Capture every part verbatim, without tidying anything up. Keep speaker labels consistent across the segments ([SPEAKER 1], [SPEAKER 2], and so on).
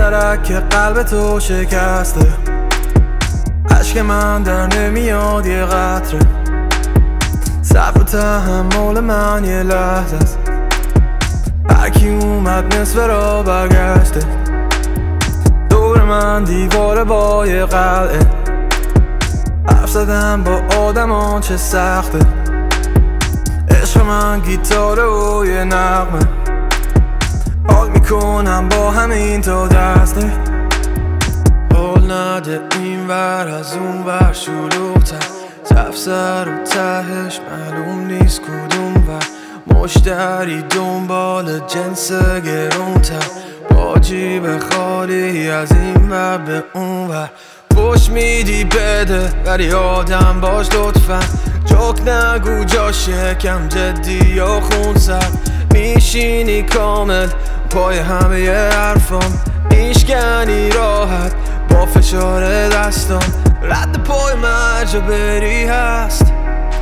[SPEAKER 1] درک که قلب تو شکسته، عشق من در نمیاد یه قطره، صبر و تحمل من یه لحظه است، هرکی اومد نصف را برگشته، دور من دیواره با یه قلعه، حرف زدم با آدمان چه سخته، عشق من گیتاره و یه نغمه، حال میکنم با همین تا دسته، حال نده این ور از اون ور شلوغ‌تر، تفسر و تهش معلوم نیست کدوم ور، مشتری دنبال جنس گرونتر، با جیب خالی از این ور به اون ور، پشت میدی بده ولی آدم باش لطفا، جوک نگو جا شکم جدی یا خونسر، میشینی کامل پای همه ی حرفام، میشکنی راحت با فشار دستام، رد پای مرجا بری هست،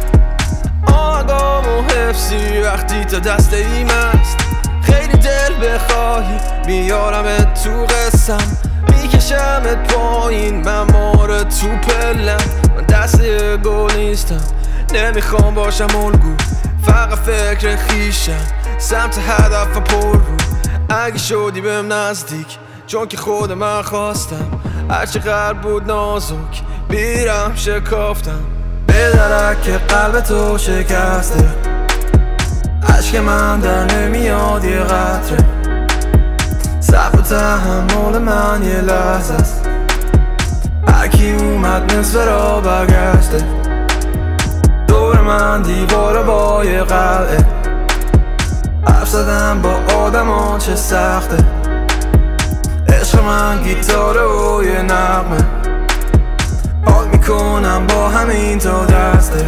[SPEAKER 1] آگام و حفظی وقتی تا دست ایم است، خیلی دل بخواهی بیارمت تو قسم، میکشمت پایین من ماره تو پلم، من دست گل نیستم نمیخوام باشم الگو، فقط فکر خیشم سمت هدف پر رو، اگه شدی بهم نزدیک چون که خود من خواستم، هرچقدر بود نازک بیرم شکافتم، به درک که قلب تو شکسته، عشق من در نمیاد یه قطره، صبر و تحمل من یه لحظه است، هرکی اومد نصف را برگشته، دور من دیواره با یه قلعه، حرف زدم با آدمان چه سخته، عشق من گیتاره و یه نغمه، حال میکنم با همین تا دسته.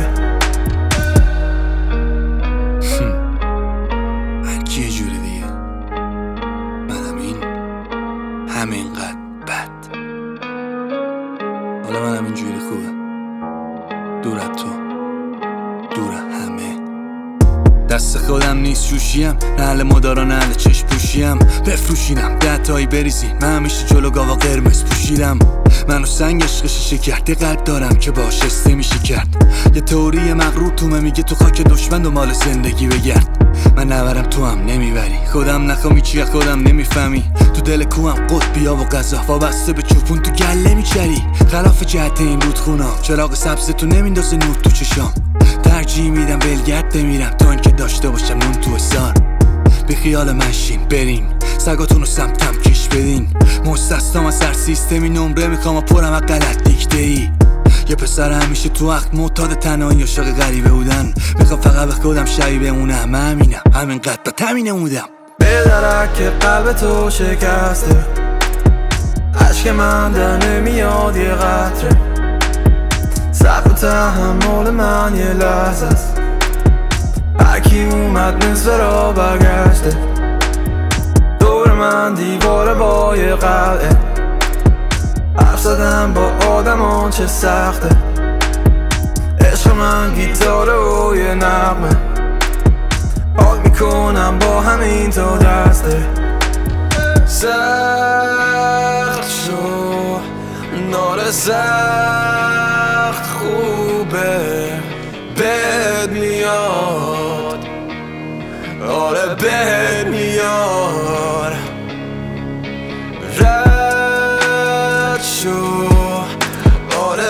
[SPEAKER 2] هرکی یه جوری دیگه، منم این همینقدر بد، حالا منم اینجوری خوبه، دور از تو، دور همه، دست خودم نیست شوشیم، نه اهل مدارا نه اهل چشم پوشیم، بفروشیدم ده تایی بریزی، من همیشه جلو گاوا قرمز پوشیدم، منو سنگ عشق شیشه کرده قلب دارم که باش استه میشه کرد، یه تئوری مغرور تومه میگه تو خاک دشمن دنبال زندگی بگرد، من نبرم تو هم نمیبری، خودم نخوامی چیه خودم نمیفهمی، تو دل کوهم قطبیا و غذا وابسته به چوپون تو گله میچری، خلاف جهت این رودخونا چراغ سبز تو نمیندازه نور تو چشام، ترجیح میدم ولگرد بمیرم تا اینکه داشته باشم نون تو حصار، بی خیال منشین برین سگاتونو سمتم کش بدین، مستثنام از هر سیستمی نمره میخوام و پرم از غلط دیکته ای، یه پسر همیشه تو وقت معتاد تنهایی عاشق غریبه بودن، میخوام فقط به خودم شبیه بمونم، همینم همینقدر تا تمینه مودم،
[SPEAKER 1] به درک که قلب تو شکسته، عشق من در نمیاد یه قطره، صبر و تحمل من یه لحظه است، هرکی اومد نصف را برگشته، دور من دیواره با یه قلعه، حرف زدم با آدمان چه سخته، عشق من گیتاره و یه نغمه، حال میکنم با همین تا دسته، سخت شو نار سخت خوبه بد میاد، آره بد میاد، رد شو آره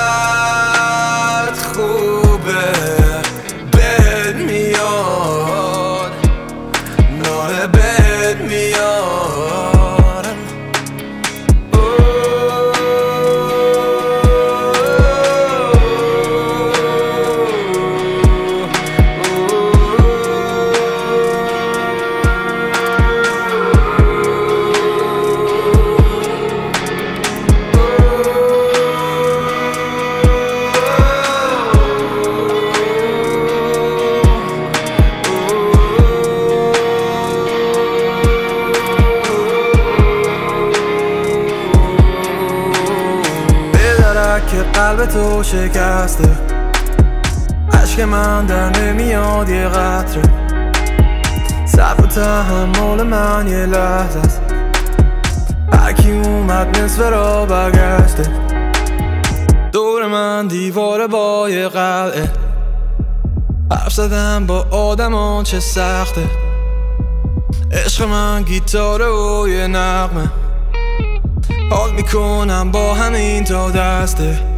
[SPEAKER 1] رد خوبه بد میاد، آره بد میاد، که قلب تو شکسته، عشق من در نمیاد یه قطره، صبر و تحمل من یه لحظه است، هرکی کی اومد نصف را برگشته. دور من دیوار با یه قلعه، حرف زدم با آدمان چه سخته. عشق من گیتاره و یه نغمه، حال میکنم با همین تا دسته.